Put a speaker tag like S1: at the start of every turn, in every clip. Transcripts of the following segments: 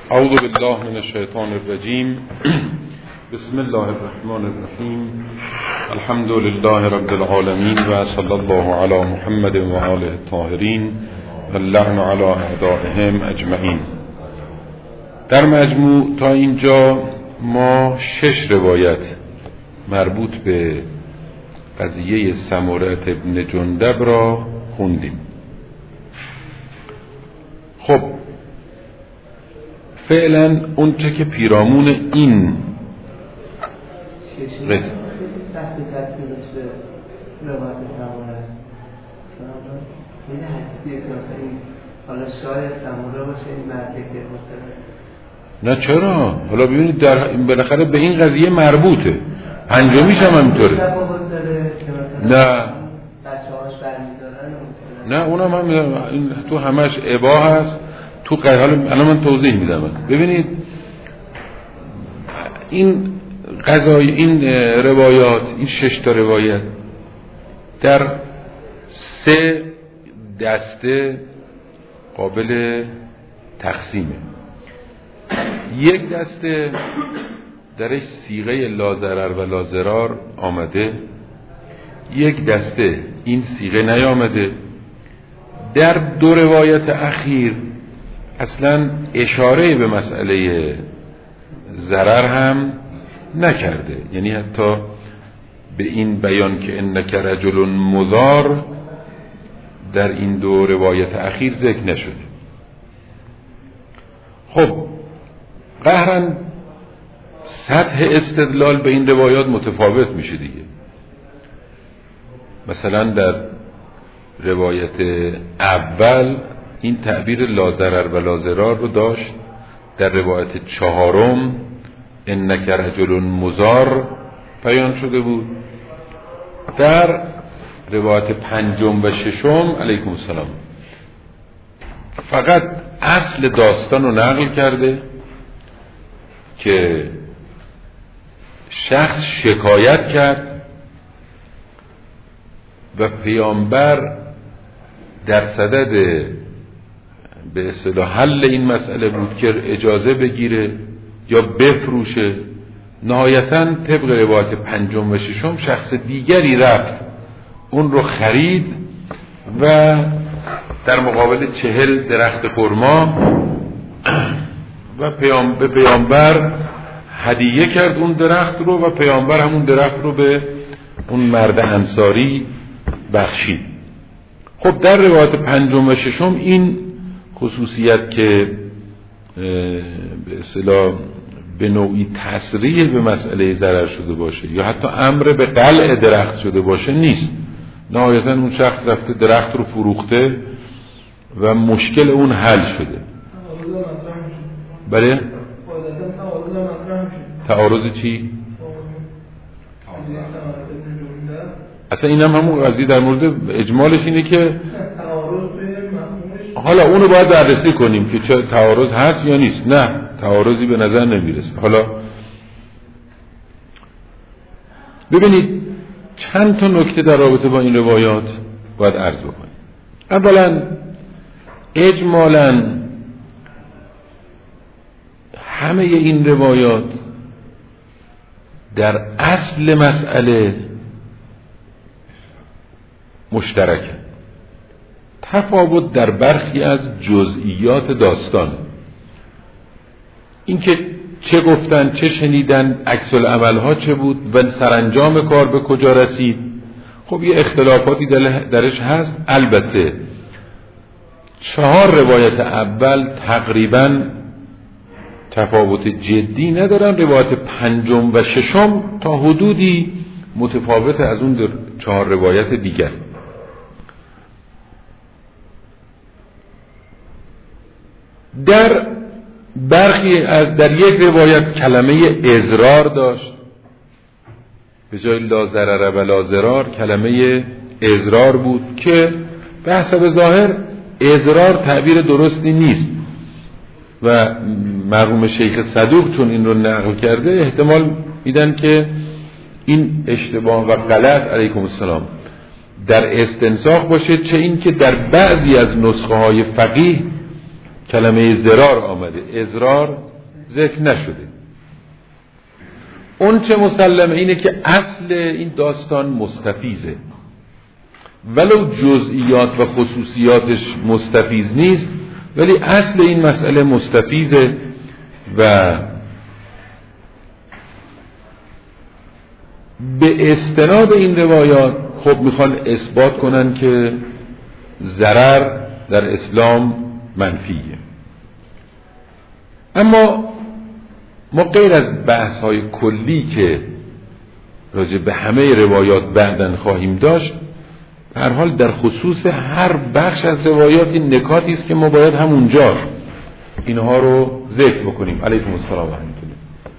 S1: اعوذ بالله من الشیطان الرجیم. بسم الله الرحمن الرحیم. الحمد لله رب العالمین و صلی الله علی محمد و آله الطاهرین و اللعن علی اعدائهم اجمعین. در مجموع تا اینجا ما 6 روایت مربوط به قضیه سمره ابن جندب را خوندیم. خب فعلا اون چه که پیرامون این قصه نه چرا؟ حالا ببینید در بالاخره به این قضیه مربوطه. پنجمیش هم همینطوره. نه اونم هم این تو همش اباحه هست. تو الان من توضیح میدم. ببینید این روایات، این 6 تا روایت در 3 دسته قابل تقسیمه. یک دسته درش صیغه لا ضرر و لا ضرار آمده، یک دسته این صیغه نیامده. در 2 روایت اخیر اصلا اشاره به مسئله ضرر هم نکرده، یعنی حتی به این بیان که انک رجل مضار در این 2 روایت اخیر ذکر نشده. خب قهرن سطح استدلال به این روایات متفاوت میشه دیگه. مثلا در روایت اول این تعبیر لا ضرر و لا ضرار رو داشت، در روایت 4 انک رجل مضار بیان شده بود، در روایت 5 و 6 علیکم السلام فقط اصل داستان رو نقل کرده که شخص شکایت کرد و پیامبر در صدد به اصطلاح حل این مسئله بود که اجازه بگیره یا بفروشه. نهایتاً طبق روایت 5 و 6 شخص دیگری رفت اون رو خرید و در مقابل 40 درخت خرما و به پیامبر هدیه کرد اون درخت رو و پیامبر همون درخت رو به اون مرد انصاری بخشید. خب در روایت 5 و 6 این خصوصیت که به اصطلاح به نوعی تصریح به مسئله ضرر شده باشه یا حتی امر به قلع درخت شده باشه نیست. نهایتا اون شخص رفته درخت رو فروخته و مشکل اون حل شده. بله؟ تعارض چی؟ اصلا این هم همون قضیه در مورد اجمالش اینه که حالا اونو باید بررسی کنیم که چه تعارض هست یا نیست. نه تعارضی به نظر نمیرسه. حالا ببینید چند تا نکته در رابطه با این روایات باید عرض بکنیم. اولا اجمالاً همه این روایات در اصل مسئله مشترکه. تفاوت در برخی از جزئیات داستان، اینکه چه گفتن، چه شنیدن، عکس العمل ها چه بود و سرانجام کار به کجا رسید، خب یه اختلافاتی درش هست. البته 4 روایت اول تقریبا تفاوت جدی ندارن. روایت 5 و 6 تا حدودی متفاوت از اون 4 روایت دیگر. در یک روایت کلمه اضرار داشت، به جای لا ضرر و لا ضرار کلمه اضرار بود که به حسب ظاهر اضرار تعبیر درستی نیست و مرحوم شیخ صدوق چون این رو نقل کرده احتمال میدن که این اشتباه و غلط علیکم السلام در استنساخ باشه، چه این که در بعضی از نسخه های فقیه کلمه ضرار آمده، اضرار ذکر نشده. اون چه مسلمه اینه که اصل این داستان مستفیضه، ولو جزئیات و خصوصیاتش مستفیض نیست، ولی اصل این مسئله مستفیضه و به استناد این روایات خب میخوان اثبات کنن که ضرر در اسلام منفیه. اما ما غیر از بحث های کلی که راجع به همه روایات بعداً خواهیم داشت، به هر حال در خصوص هر بخش از روایات این نکاتی است که ما باید همونجا اینها رو ذکر بکنیم. علیکم السلام و رحمت الله.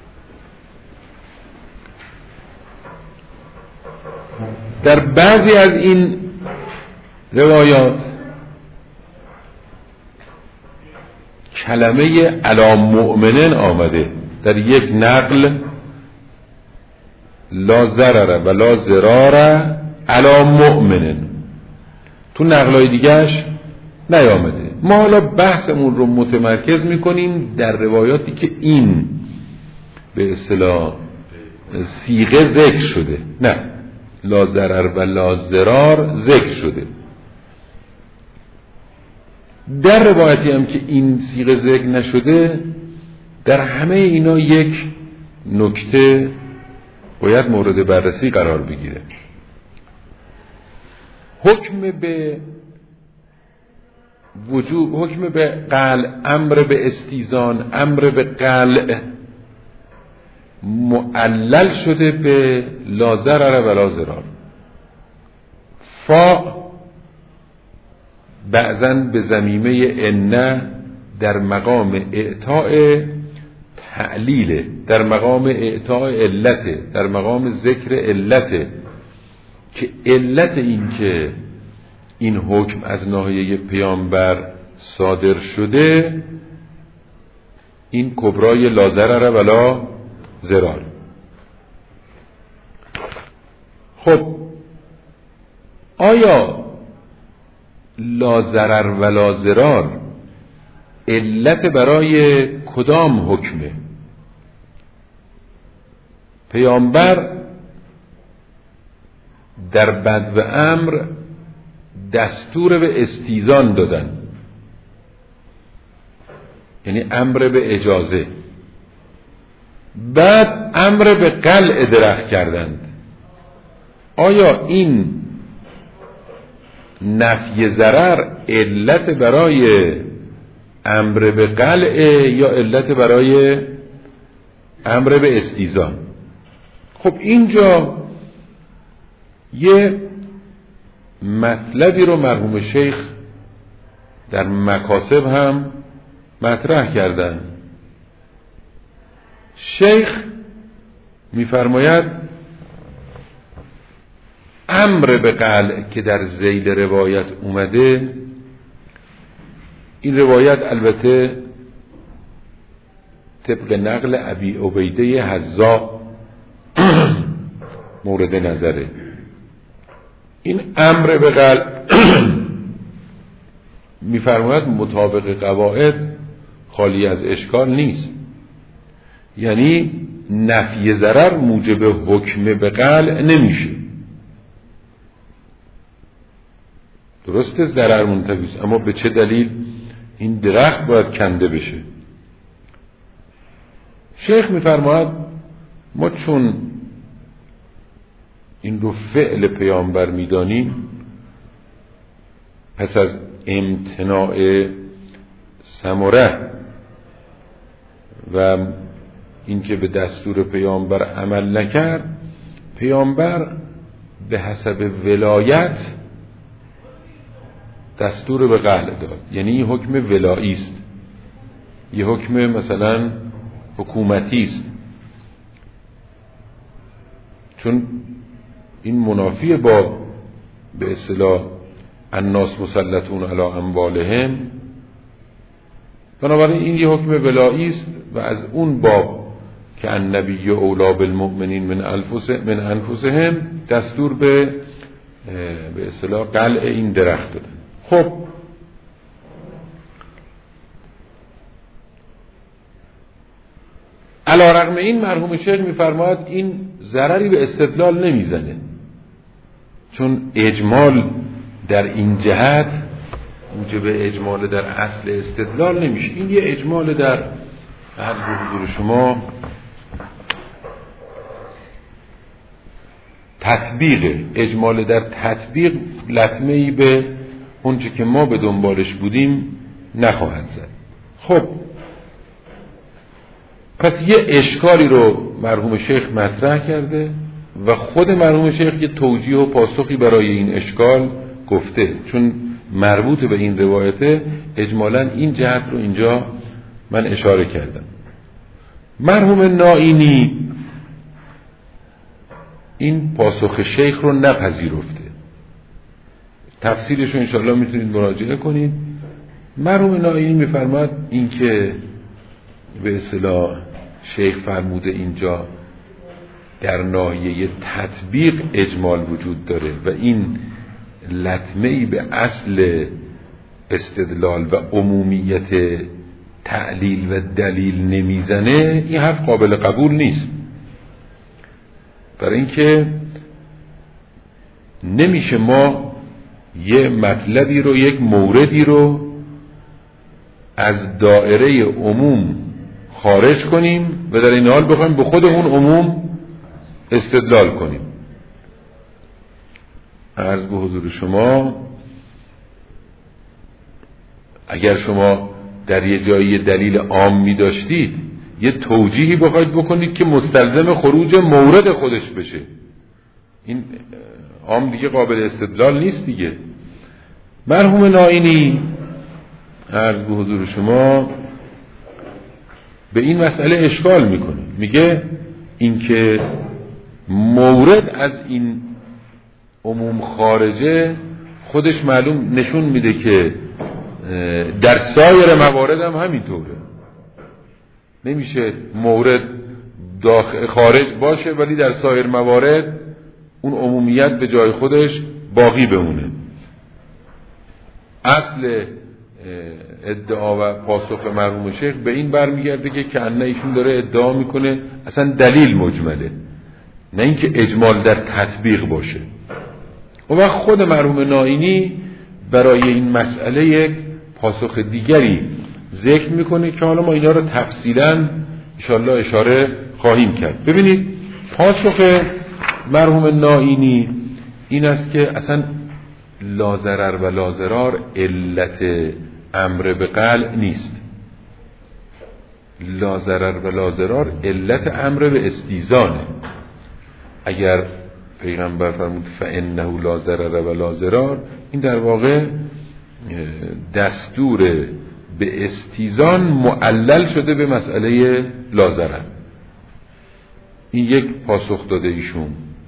S1: در بعضی از این روایات کلمه علی مؤمنین آمده، در یک نقل لا ضرر و لا ضرار علی مؤمنین، تو نقلای دیگهش نیامده. ما حالا بحثمون رو متمرکز میکنیم در روایاتی که این به اصطلاح صیغه ذکر شده، نه لا ضرر و لا ضرار ذکر شده. در روایتی هم که این صیغه ذکر نشده، در همه اینا یک نکته باید مورد بررسی قرار بگیره. حکم به وجوب، حکم به قلع، امر به استیزان، امر به قلع معلل شده به لا ضرر و لا ضرار. فا بعضاً به ضمیمه ان در مقام اعطاء تعلیل، در مقام اعطاء علت، در مقام ذکر علت، که علت این که این حکم از ناحیه پیامبر صادر شده این کبرای لا ضرر و لا ضرار. خب آیا لا ضرر و لا ضرار علت برای کدام حکمه؟ پیامبر در بدو امر دستور به استیزان دادن، یعنی امر به اجازه، بعد امر به قلع درخت کردند. آیا این نفی ضرر علت برای امر به قلع یا علت برای امر به استیزان؟ خب اینجا یه مطلبی رو مرحوم شیخ در مکاسب هم مطرح کردن. شیخ میفرماید امر به قلع که در ذیل روایت اومده، این روایت البته طبق نقل ابی عبیده حذاء مورد نظره. این امر به قلع میفرماید مطابق قواعد خالی از اشکال نیست، یعنی نفی ضرر موجب حکم به قلع نمیشه. درسته ضرر منتفی است، اما به چه دلیل این درخت باید کنده بشه؟ شیخ میفرماید ما چون این رو فعل پیامبر میدانیم، پس از امتناع ثمره و اینکه به دستور پیامبر عمل نکرد، پیامبر به حسب ولایت دستور به قلع داد. یعنی این حکم ولایی است، یه حکم مثلا حکومتی است، چون این منافی با به اصطلاح الناس مسلطون علی اموالهم. بنابراین این یه حکم ولایی است و از اون باب که النبی اولی بالمؤمنین من انفسهم دستور به اصطلاح قلع این درخت دادن. خب علیرغم این مرحوم شیخ میفرماید این ضرری به استدلال نمیزنه، چون اجمال در این جهت موجب اجمال در اصل استدلال نمیشه. این یه اجمال در عرض به حضور شما تطبیق، اجمال در تطبیق لطمه‌ای به اونچه که ما به دنبالش بودیم نخواهد زد. خب پس یه اشکالی رو مرحوم شیخ مطرح کرده و خود مرحوم شیخ یه توجیه و پاسخی برای این اشکال گفته، چون مربوط به این روایته اجمالاً این جهت رو اینجا من اشاره کردم. مرحوم نائینی این پاسخ شیخ رو نپذیرفته، تفسیرش رو انشاءالله میتونید مراجعه کنید. مرحوم نائینی میفرماد این که به اصطلاح شیخ فرموده اینجا در ناحیه تطبیق اجمال وجود داره و این لطمه‌ای به اصل استدلال و عمومیت تعلیل و دلیل نمیزنه، این حرف قابل قبول نیست. برای اینکه نمیشه ما یه مطلبی رو، یک موردی رو از دائره عموم خارج کنیم و در این حال بخوایم به خود اون عموم استدلال کنیم. عرض به حضور شما اگر شما در یه جایی دلیل عام می داشتید، یه توجیهی بخواید بکنید که مستلزم خروج مورد خودش بشه، این عام دیگه قابل استدلال نیست دیگه. مرحوم نائینی عرض به حضور شما به این مسئله اشکال میکنه، میگه اینکه مورد از این عموم خارجه خودش معلوم نشون میده که در سایر موارد هم همینطوره. نمیشه مورد خارج باشه ولی در سایر موارد اون عمومیت به جای خودش باقی بمونه. اصل ادعا و پاسخ مرحوم شیخ به این برمیگرده که کأنه ایشون داره ادعا میکنه اصلا دلیل مجمله، نه اینکه اجمال در تطبیق باشه. و وقت خود مرحوم نائینی برای این مسئله یک پاسخ دیگری ذکر میکنه که حالا ما اینا رو تفصیلا انشاءالله اشاره خواهیم کرد. ببینید پاسخ مرحوم نائینی این است که اصلا لا ضرر و لا ضرار علت امر به قلع نیست. لا ضرر و لا ضرار علت امر به استیزانه. اگر پیغمبر فرمود فانه لا ضرر و لا ضرار، این در واقع دستور به استیزان معلل شده به مسئله لا ضرر. این یک پاسخ داده ایشون،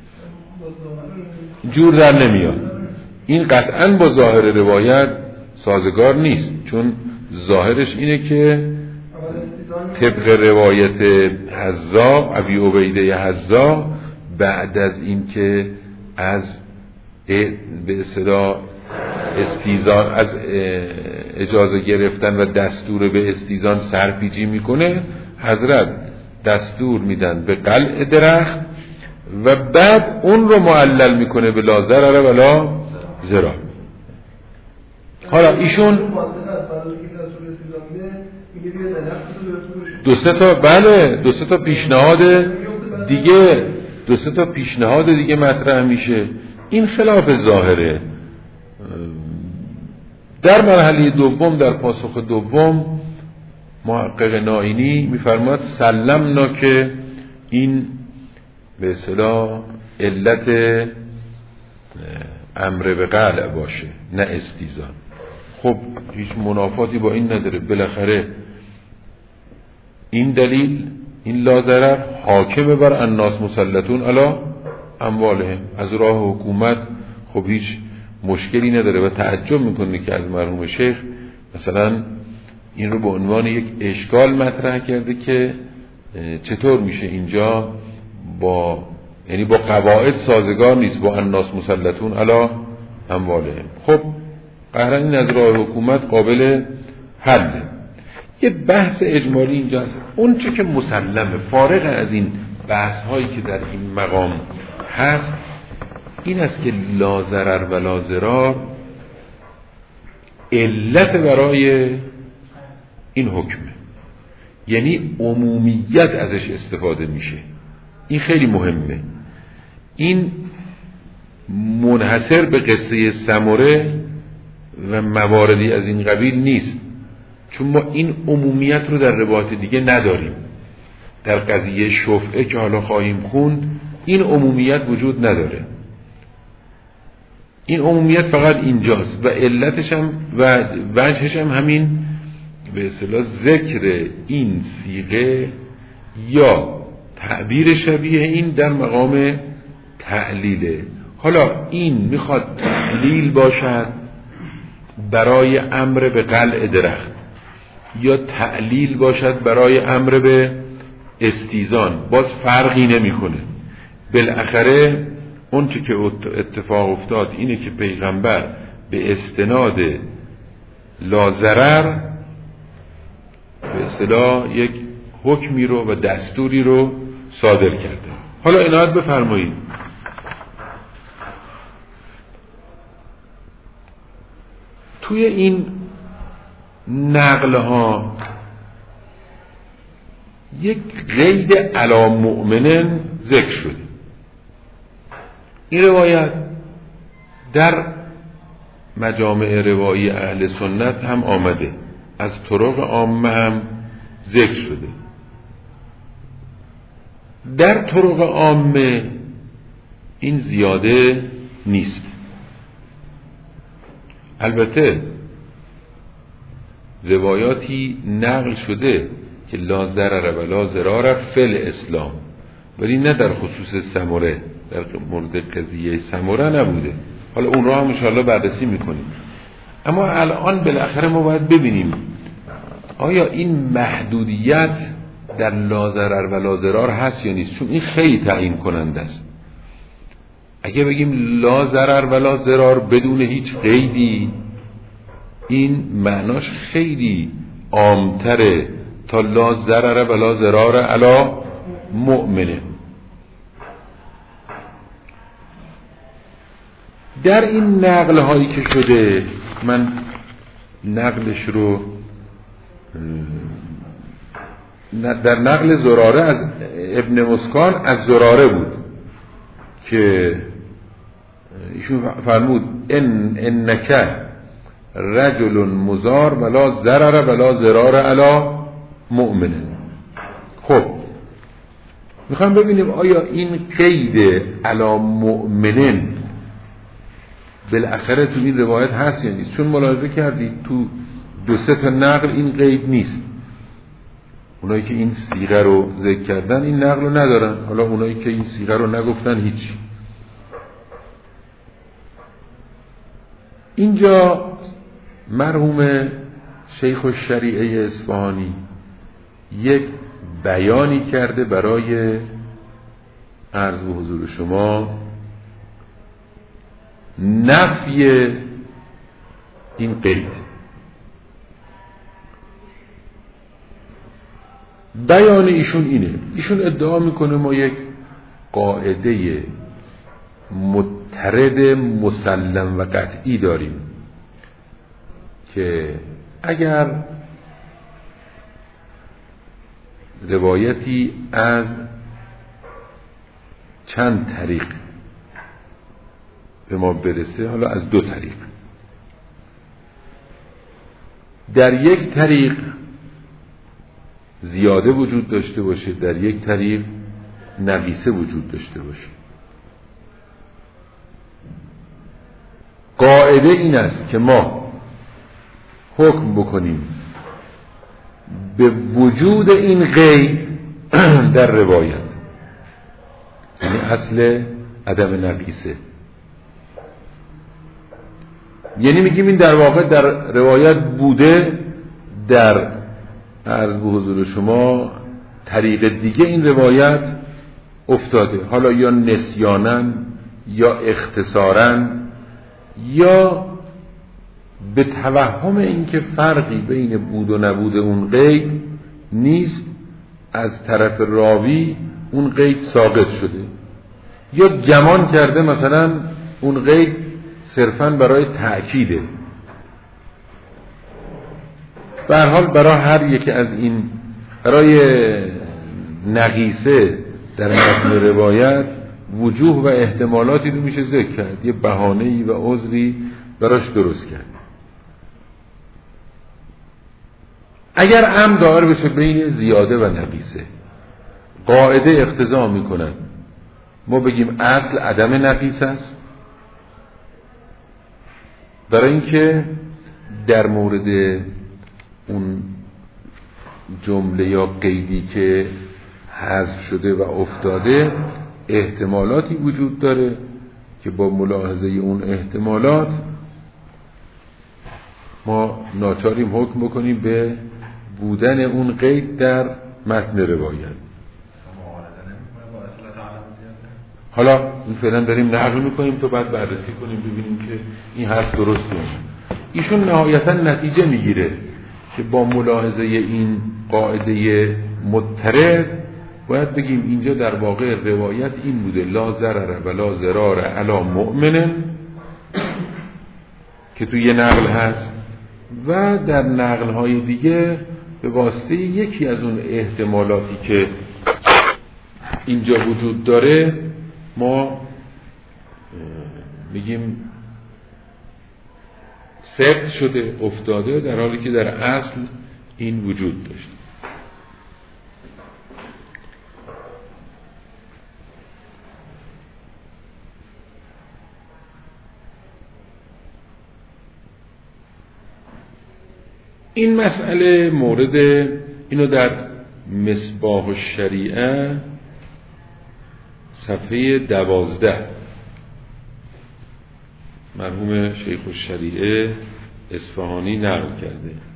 S1: جور در نمیاد. این قطعاً با ظاهر روایت سازگار نیست، چون ظاهرش اینه که طبق روایت حذا، ابی عبیده حذا، بعد از این که از به اصطلاح استیزان، از اجازه گرفتن و دستور به استیزان سرپیچی میکنه، حضرت دستور میدن به قلع درخت و بعد اون رو معلل میکنه به لا ضرر و لا ضرار. حالا ایشون دو سه تا پیشنهاد دیگه مطرح میشه. این خلاف ظاهره. در مرحله دوم، در پاسخ دوم، محقق نائینی میفرماد سلمنا که این به اصطلاح علت امر به قلع باشه نه استیزان. خب هیچ منافاتی با این نداره. بالاخره این دلیل، این لا ضرر، حاکمه بر الناس مسلطون علی اموالهم. از راه حکومت خب هیچ مشکلی نداره و تعجب میکنه که از مرحوم شیخ مثلا این رو به عنوان یک اشکال مطرح کرده که چطور میشه اینجا یعنی با قواعد سازگار نیست، با الناس مسلطون علی اموالهم. خب قهرن این از راه حکومت قابل حله. یه بحث اجمالی اینجاست. اون چه که مسلمه فارغ از این بحث هایی که در این مقام هست این است که لا ضرر و لا ضرار علت برای این حکمه، یعنی عمومیت ازش استفاده میشه. این خیلی مهمه. این منحصر به قصه سمره و مواردی از این قبیل نیست، چون ما این عمومیت رو در روایت دیگه نداریم. در قضیه شفعه که حالا خواهیم خوند این عمومیت وجود نداره. این عمومیت فقط اینجاست و علتش هم و وجهش هم همین به اصطلاح ذکر این صیغه یا تعبیر شبیه این در مقام تعلیله. حالا این میخواد تعلیل باشد برای امر به قلع درخت یا تعلیل باشد برای امر به استیزان، باز فرقی نمیکنه. بالاخره اون چه که اتفاق افتاد اینه که پیغمبر به استناد لا ضرر به اصطلاح یک حکمی رو و دستوری رو صادر کرده. حالا عنایت بفرمایید توی این نقل ها یک قید علی مؤمنن ذکر شده. این روایت در مجامع روایی اهل سنت هم آمده، از طرق عامه هم ذکر شده. در طرق عامه این زیاده نیست. البته روایاتی نقل شده که لا ضرر و لا ضرار فی الاسلام، ولی نه در خصوص سمره، در مورد قضیه سمره نبوده. حالا اون رو هم انشاءالله بررسی میکنیم. اما الان بالاخره ما باید ببینیم آیا این محدودیت در لا ضرر و لا ضرار هست یا نیست، چون این خیلی تعیین کننده است. اگه بگیم لا ضرر و لا ضرار بدون هیچ قیدی، این معناش خیلی عامتره تا لا ضرر و لا ضرار علی مؤمنه. در این نقل هایی که شده، من نقلش رو در نقل زراره از ابن مسکان از زراره بود که ایشون فرمود انک رجل مزار ولا ضرر ولا ضرار علی مؤمن. خب میخوام ببینیم آیا این قید علی مؤمنن بالاخره تو این روایت هست یا نیست، چون ملاحظه کردید تو دو سه تا نقل این قید نیست. اونایی که این صیغه رو ذکر کردن این نقل رو ندارن، حالا اونایی که این صیغه رو نگفتن هیچ. اینجا مرحوم شیخ الشریعه اصفهانی یک بیانی کرده برای عرض به حضور شما نفی این قید. بیان ایشون اینه، ایشون ادعا میکنه ما یک قاعده مضطرد مسلم و قطعی داریم که اگر روایتی از چند طریق به ما برسه، حالا از دو طریق، در یک طریق زیاده وجود داشته باشه، در یک طریق نقیصه وجود داشته باشه، قاعده این است که ما حکم بکنیم به وجود این قید در روایت، یعنی اصل عدم نقیصه. یعنی میگیم این در واقع در روایت بوده، در عرض به حضور شما طریق دیگه این روایت افتاده، حالا یا نسیانن یا اختصارن یا به توهم اینکه فرقی بین بود و نبود اون قید نیست، از طرف راوی اون قید ساقط شده، یا گمان کرده مثلا اون قید صرفاً برای تأکیده. به هر حال برای هر یک از این، برای نقیصه در متن روایت وجوه و احتمالاتی رو میشه ذکر کرد، یه بهانه‌ای و عذری براش درست کرد. اگر عمد دایر بشه بین زیاده و نقیصه، قاعده اقتضا میکنه ما بگیم اصل عدم نقیصه است، برای اینکه در مورد اون جمله یا قیدی که حذف شده و افتاده احتمالاتی وجود داره که با ملاحظه اون احتمالات ما ناچاریم حکم بکنیم به بودن اون قید در متن روایت. حالا این فعلا داریم نقل میکنیم تا بعد بررسی کنیم ببینیم که این حرف درسته. ایشون نهایتا نتیجه میگیره که با ملاحظه این قاعده مضطرد باید بگیم اینجا در واقع روایت این بوده: لا ضرر و لا ضرار علی مؤمن، که توی نقل هست، و در نقل های دیگه به واسطه یکی از اون احتمالاتی که اینجا وجود داره ما میگیم ثبت شده، افتاده، در حالی که در اصل این وجود داشت. این مسئله مورد اینو در مصباح الشریعه صفحه 12 مرحوم شیخ الشریعه اصفهانی نقل کرده.